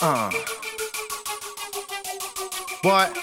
What?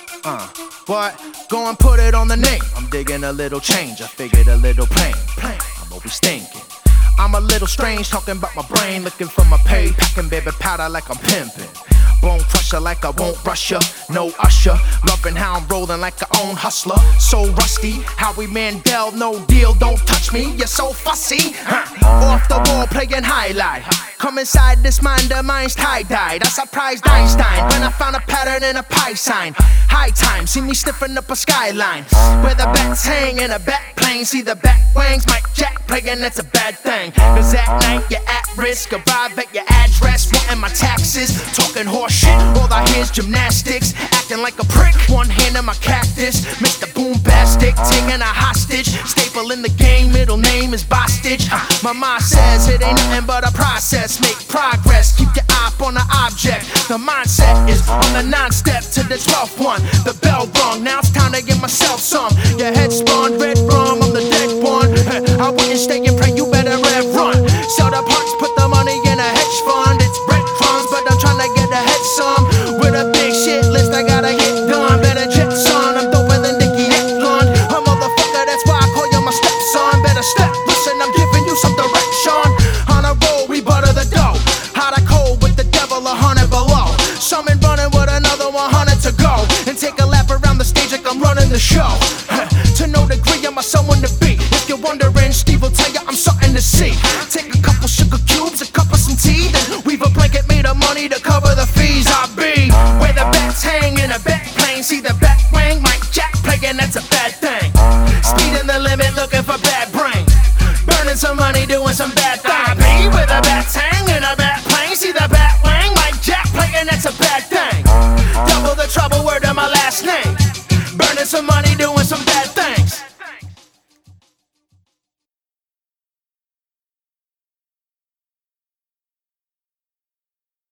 What? Go and put it on the name. I'm digging a little change. I figured a little plain. I'm always thinking. I'm a little strange, talking about my brain, looking for my pay, packing baby powder like I'm pimping. Bone crusher like I won't rush ya, no usher. Loving how I'm rolling like I own hustler. So rusty, Howie Mandel, no deal, don't touch me, you're so fussy. Off the wall playing highlight. Come inside this mind of mine's tie-dyed. I surprised Einstein when I found a pattern in a pi sign. High time, see me sniffing up a skyline. Where the bats hang in a back plane. See the bat wings, Mike Jack playing, that's a bad thing. Cause that night you're at risk, arrive at your address, wanting my taxes, talking horse shit. All I hear's gymnastics, acting like a prick. One hand in my cactus, Mr. Boombastic, taking a hostage. Staple in the game, middle name is Bostage. My mind says it ain't nothing but a process. Make progress, keep your eye on the object. The mindset is on the 9-step to the 12th one. The bell rung, now it's time to give myself some. Your head spun, red rum, I'm the dead one. I wouldn't stay and pray, you better rev run. Sell the parts, put the money in a hedge fund. It's breadcrumbs, but I'm trying to get ahead some. With a big shit list, I gotta get done. Better jet son, I'm doper than Nicky Eklund. A motherfucker, that's why I call you my stepson. Better step, listen, I'm giving you some direction. On a roll, we butter the dough. Hot or cold with the devil, 100 below. Summon running with another 100 to go. And take a lap around the stage like I'm running the show. To no degree, I'm a someone to be. If you're wondering, Steve will tell you I'm something to see. Take a couple sugar cubes, a cup of some tea, then weave a blanket made of money to cover the fees. I be where the bats hang in a back plane. See the bat wing, Mike Jack playing, that's a bad thing. Speeding the limit, looking for bad brain. Burning some money, doing some bad things. I be where the bats hang in a back plane. See the bat wing, Mike Jack playing, that's a bad